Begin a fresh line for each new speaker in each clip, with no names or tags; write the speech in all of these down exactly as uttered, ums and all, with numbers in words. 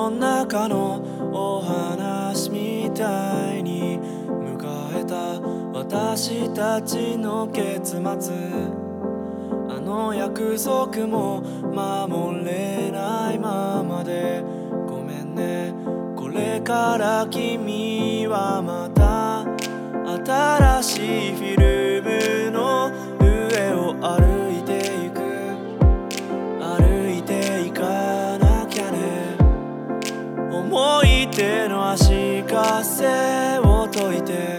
の中のお話みたいに迎えた私たちの結末。あの約束も守れないままでごめんね。これから君はまた新しいフィルムの上を歩いていく。歩いていかなきゃね。思い出の足かせを解いて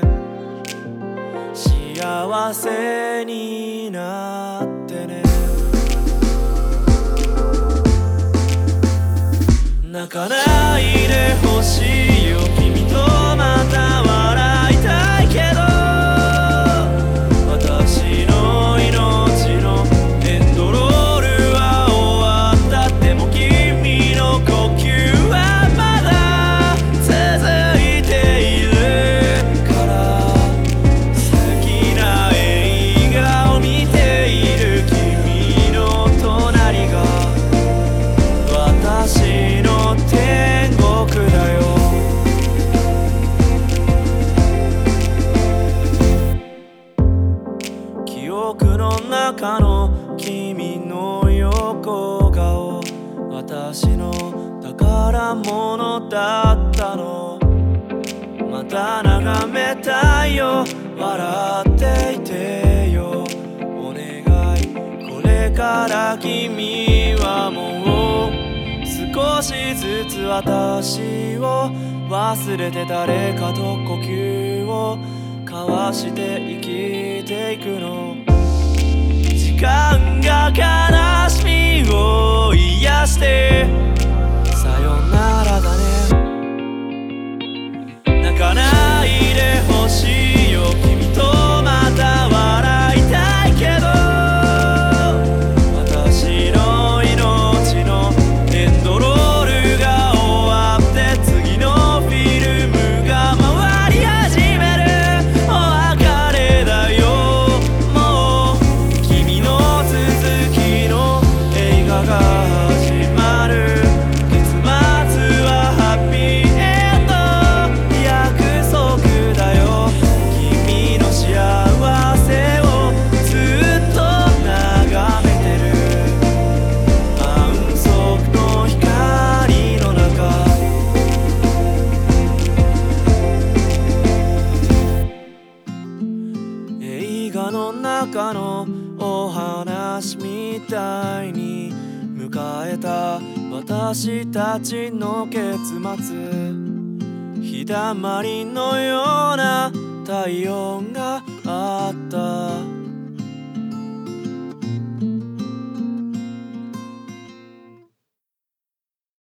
幸せになってね。泣かないでほしいよ、君とまた笑いたいけど、私の命のエンドロールは終わった。でも君の呼吸はまだ続いているから、好きな映画を見ている君の隣が私の天国だよ。記憶の中の君の横顔、私の宝物だったの。また眺めたいよ、笑っていてよ。お願い、これから君はもう少しずつ私を忘れて誰かと呼吸を交わして生きていくの。時間が悲しみを癒してさよならだね。泣かないでほしいよ、君とまた笑いたいけど、私の命のエンドロールが終わって次のフィルムが回り始める。お別れだよ、もう君の続きの映画が始まる。結末はハッピーエンド、約束だよ。君の幸せをずっと眺めてる。安息の光の中、映画の中のお話みたいに迎えた私たちの結末。日だまりのような太陽が